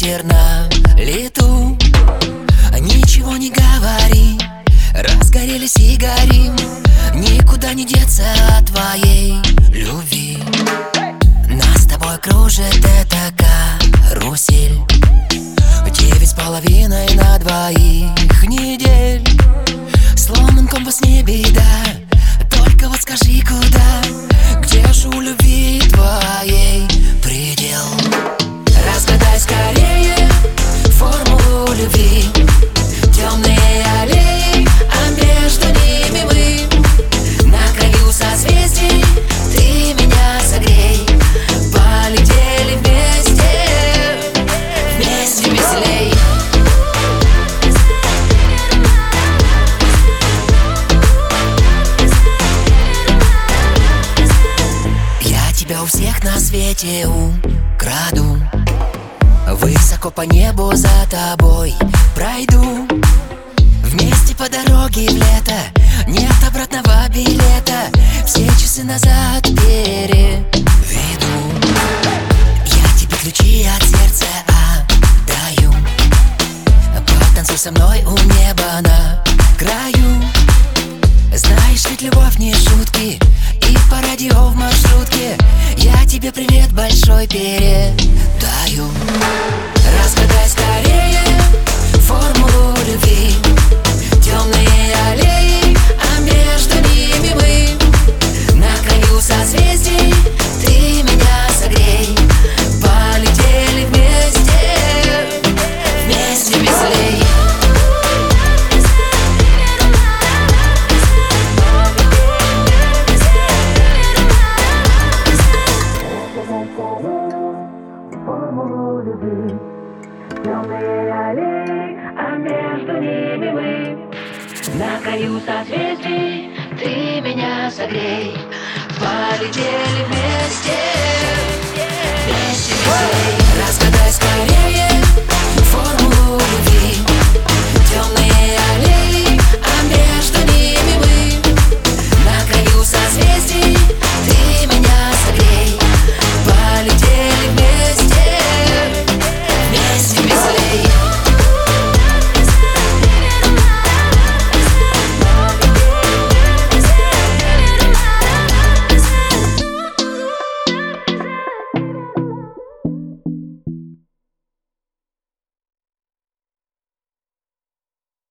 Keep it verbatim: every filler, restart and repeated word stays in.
ветер на лету. Ничего не говори, разгорелись и горим. Никуда не деться от твоей любви. Нас с тобой кружит эта карусель. Девять с половиной на двоих недель. Сломан компас, не беда, только вот скажи, куда? Где ж у любви твоей предел? Разгадай скорее формулу любви. Темные аллеи, а между ними мы. На краю созвездий ты меня согрей. Полетели вместе, вместе веселей. Я тебя у всех на свете украду. Высоко по небу за тобой пройду. Вместе по дороге в лето, нет обратного билета. Все часы назад переведу. Я тебе ключи от сердца отдаю. Потанцуй со мной у неба на краю. Знаешь, ведь любовь не шутки, и по радио в маршрутке я тебе привет большой передаю. Разгадай скорее формулу любви. Темные аллеи, а между ними мы. На краю созвездий ты меня согрей. Полетели вместе, вместе веселей. Формулу любви. Темные аллеи, а между ними мы. На краю созвездий ты меня согрей. Полетели вместе, вместе веселей. Разгадай скорее